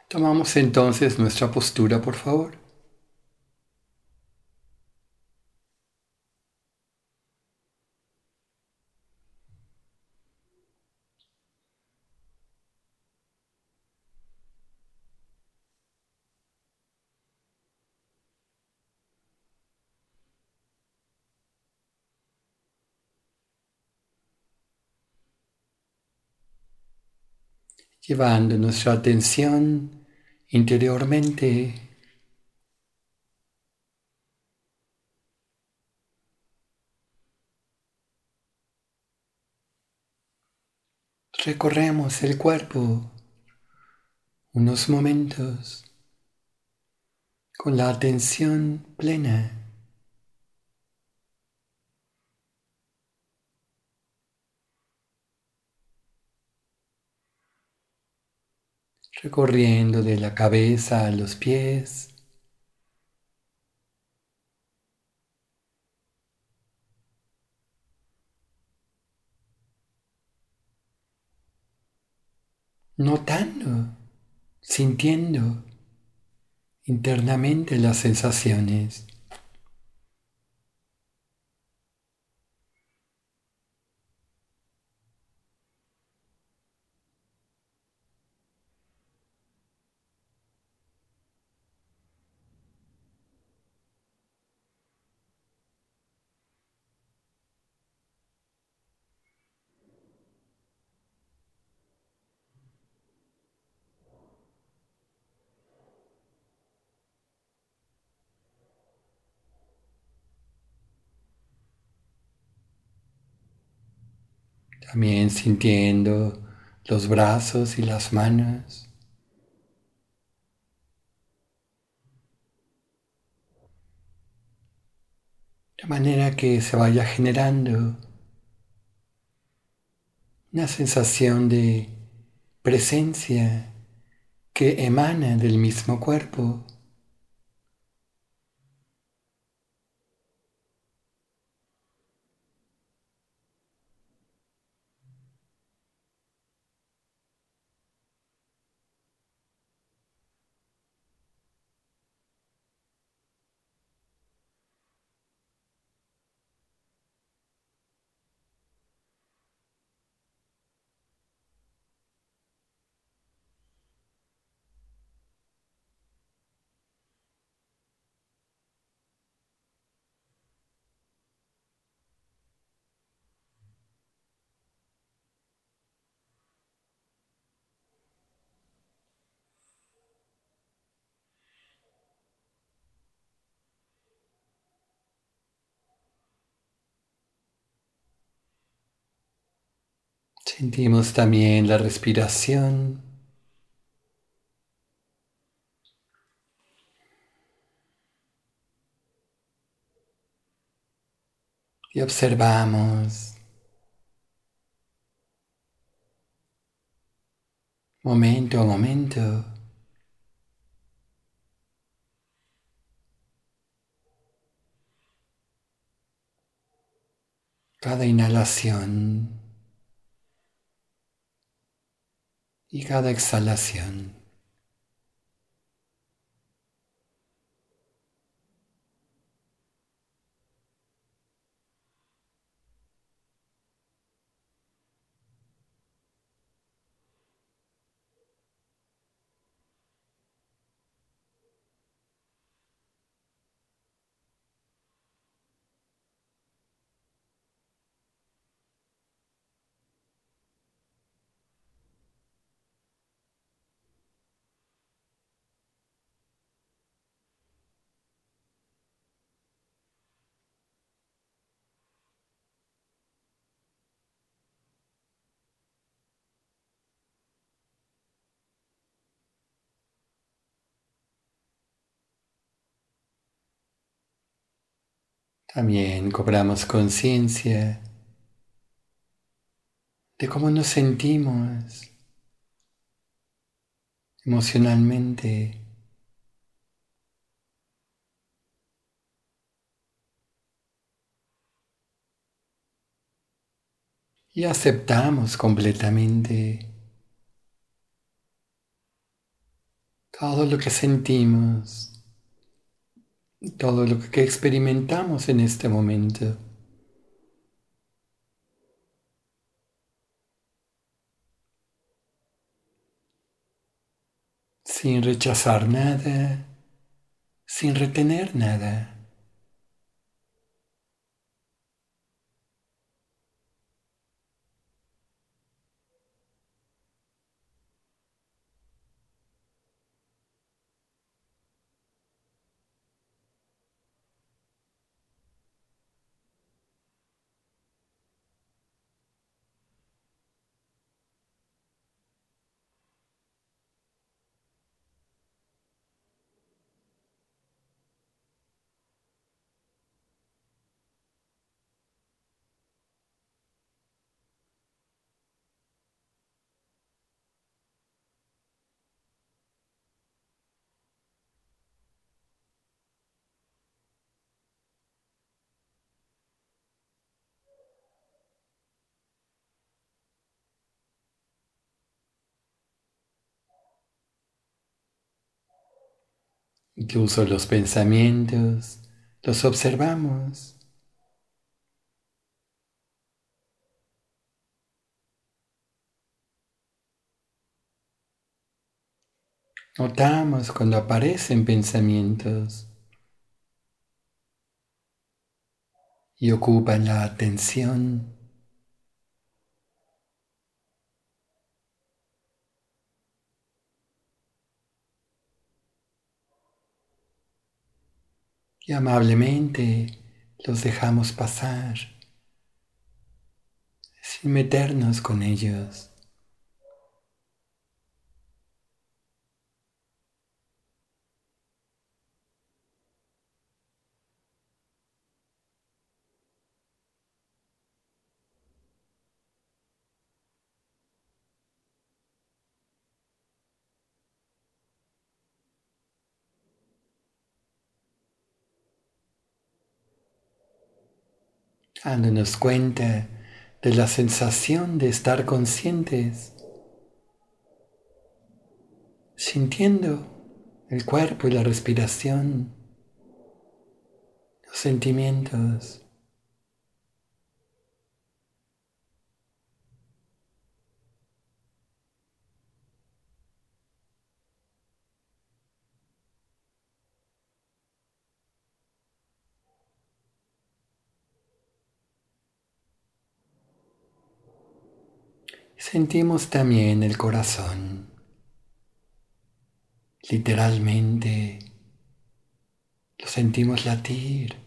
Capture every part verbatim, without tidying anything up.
Tomamos entonces nuestra postura, por favor. Llevando nuestra atención interiormente, recorremos el cuerpo unos momentos con la atención plena, recorriendo de la cabeza a los pies, notando, sintiendo internamente las sensaciones. También sintiendo los brazos y las manos, de manera que se vaya generando una sensación de presencia que emana del mismo cuerpo. Sentimos también la respiración y observamos momento a momento cada inhalación y cada exhalación. También cobramos conciencia de cómo nos sentimos emocionalmente y aceptamos completamente todo lo que sentimos, todo lo que experimentamos en este momento, sin rechazar nada, sin retener nada. Incluso los pensamientos, los observamos. Notamos cuando aparecen pensamientos y ocupan la atención. Y amablemente los dejamos pasar sin meternos con ellos. Dándonos cuenta de la sensación de estar conscientes, sintiendo el cuerpo y la respiración, los sentimientos. Sentimos también el corazón, literalmente lo sentimos latir.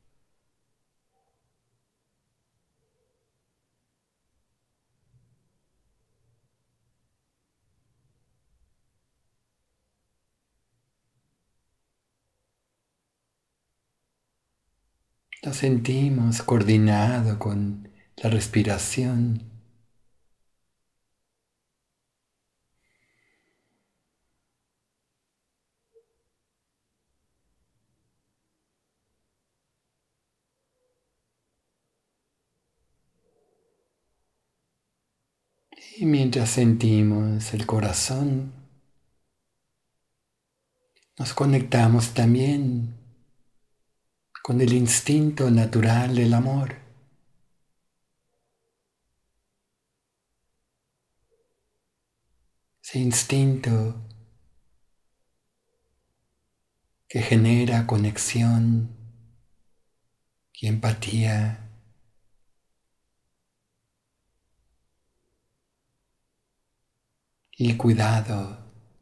Lo sentimos coordinado con la respiración. Y mientras sentimos el corazón, nos conectamos también con el instinto natural del amor. Ese instinto que genera conexión y empatía y cuidado.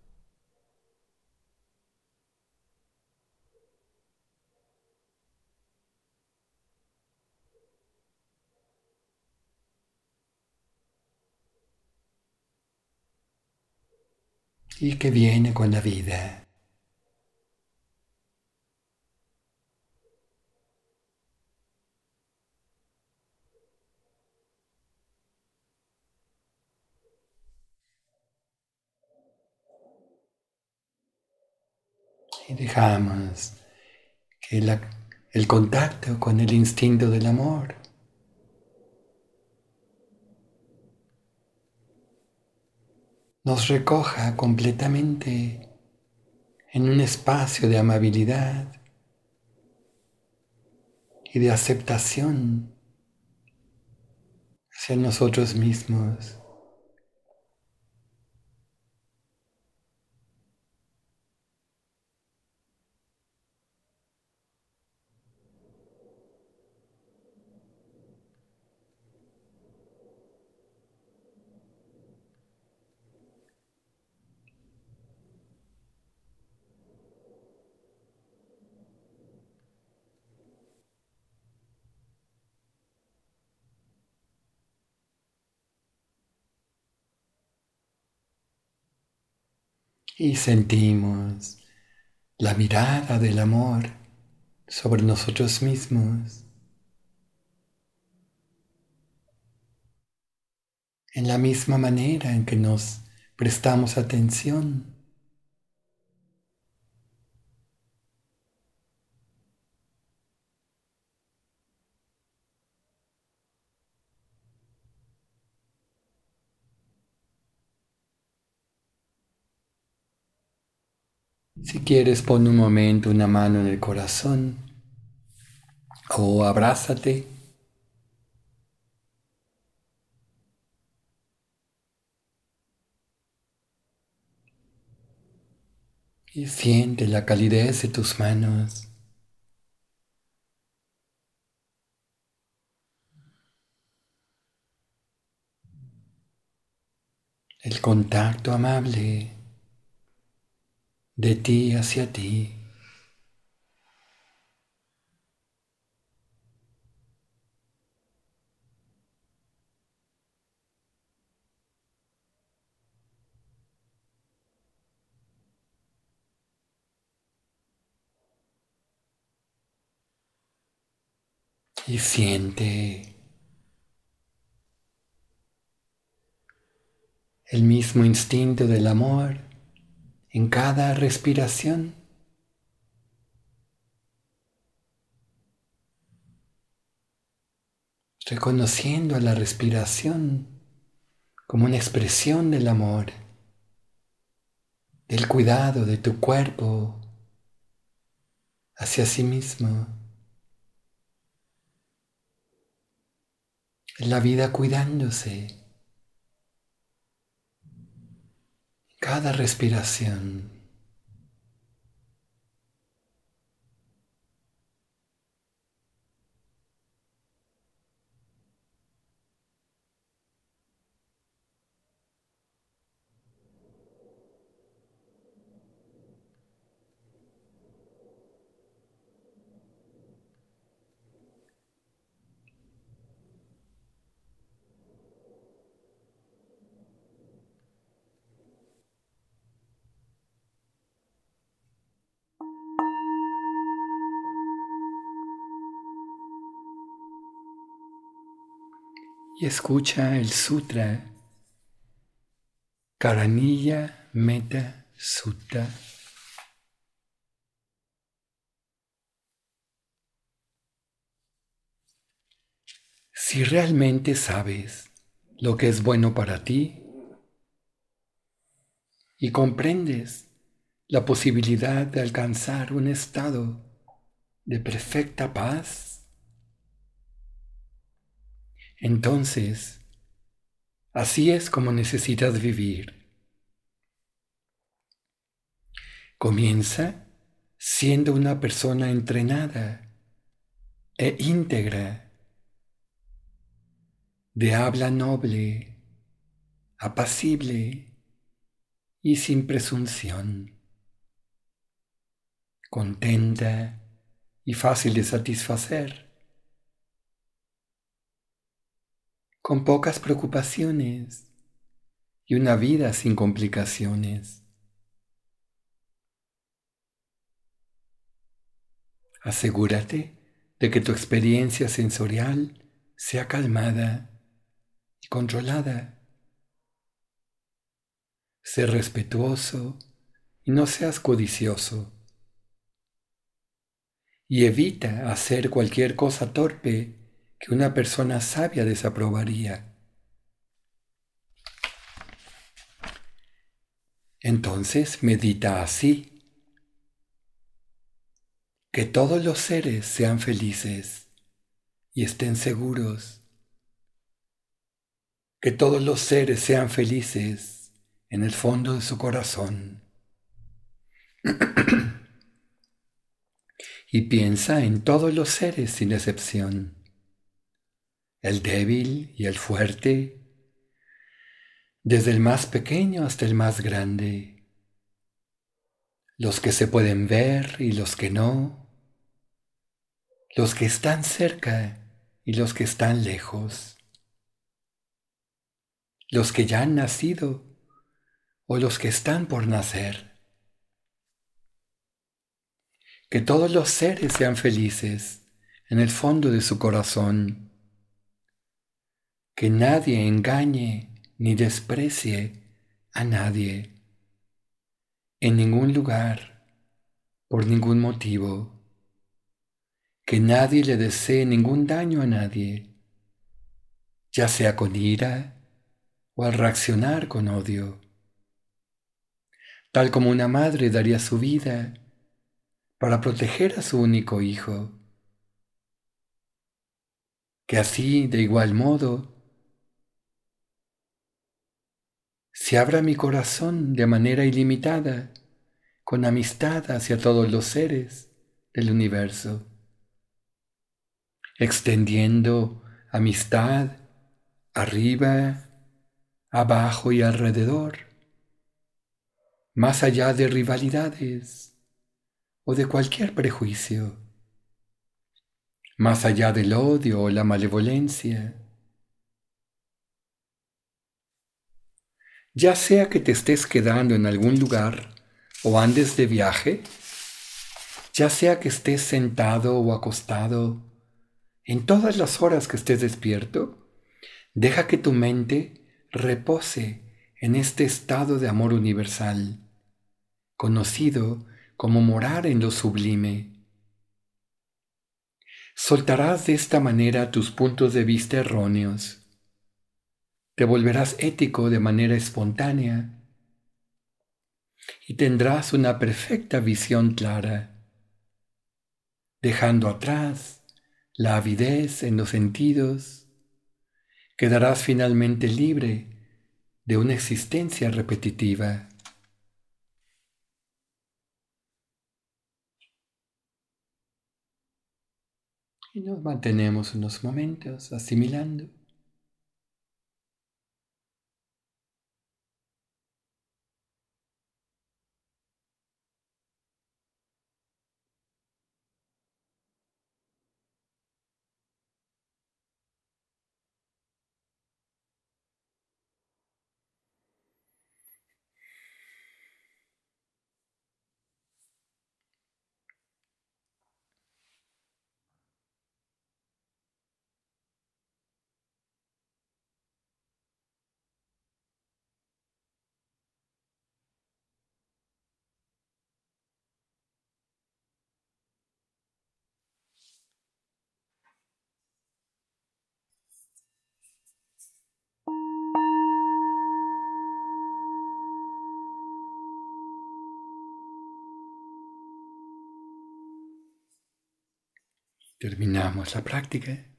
Y que viene con la vida. Y dejamos que la- el contacto con el instinto del amor nos recoja completamente en un espacio de amabilidad y de aceptación hacia nosotros mismos. Y sentimos la mirada del amor sobre nosotros mismos, en la misma manera en que nos prestamos atención. Si quieres, pon un momento una mano en el corazón o abrázate y siente la calidez de tus manos, el contacto amable de ti hacia ti. Y siente el mismo instinto del amor en cada respiración. Reconociendo a la respiración como una expresión del amor, del cuidado de tu cuerpo hacia sí mismo. La vida cuidándose. Cada respiración. Y escucha el sutra Karaniya Metta Sutta. Si realmente sabes lo que es bueno para ti y comprendes la posibilidad de alcanzar un estado de perfecta paz, entonces así es como necesitas vivir. Comienza siendo una persona entrenada e íntegra, de habla noble, apacible y sin presunción, contenta y fácil de satisfacer, con pocas preocupaciones y una vida sin complicaciones. Asegúrate de que tu experiencia sensorial sea calmada y controlada. Sé respetuoso y no seas codicioso. Y evita hacer cualquier cosa torpe que una persona sabia desaprobaría. Entonces medita así. Que todos los seres sean felices y estén seguros. Que todos los seres sean felices en el fondo de su corazón. Y piensa en todos los seres sin excepción. El débil y el fuerte, desde el más pequeño hasta el más grande. Los que se pueden ver y los que no. Los que están cerca y los que están lejos. Los que ya han nacido o los que están por nacer. Que todos los seres sean felices en el fondo de su corazón. Que nadie engañe ni desprecie a nadie, en ningún lugar, por ningún motivo. Que nadie le desee ningún daño a nadie, ya sea con ira o al reaccionar con odio. Tal como una madre daría su vida para proteger a su único hijo. Que así, de igual modo, se abra mi corazón de manera ilimitada, con amistad hacia todos los seres del universo, extendiendo amistad arriba, abajo y alrededor, más allá de rivalidades o de cualquier prejuicio, más allá del odio o la malevolencia. Ya sea que te estés quedando en algún lugar o andes de viaje, ya sea que estés sentado o acostado, en todas las horas que estés despierto, deja que tu mente repose en este estado de amor universal, conocido como morar en lo sublime. Soltarás de esta manera tus puntos de vista erróneos. Te volverás ético de manera espontánea y tendrás una perfecta visión clara, dejando atrás la avidez en los sentidos. Quedarás finalmente libre de una existencia repetitiva. Y nos mantenemos unos momentos asimilando. Terminamos la práctica.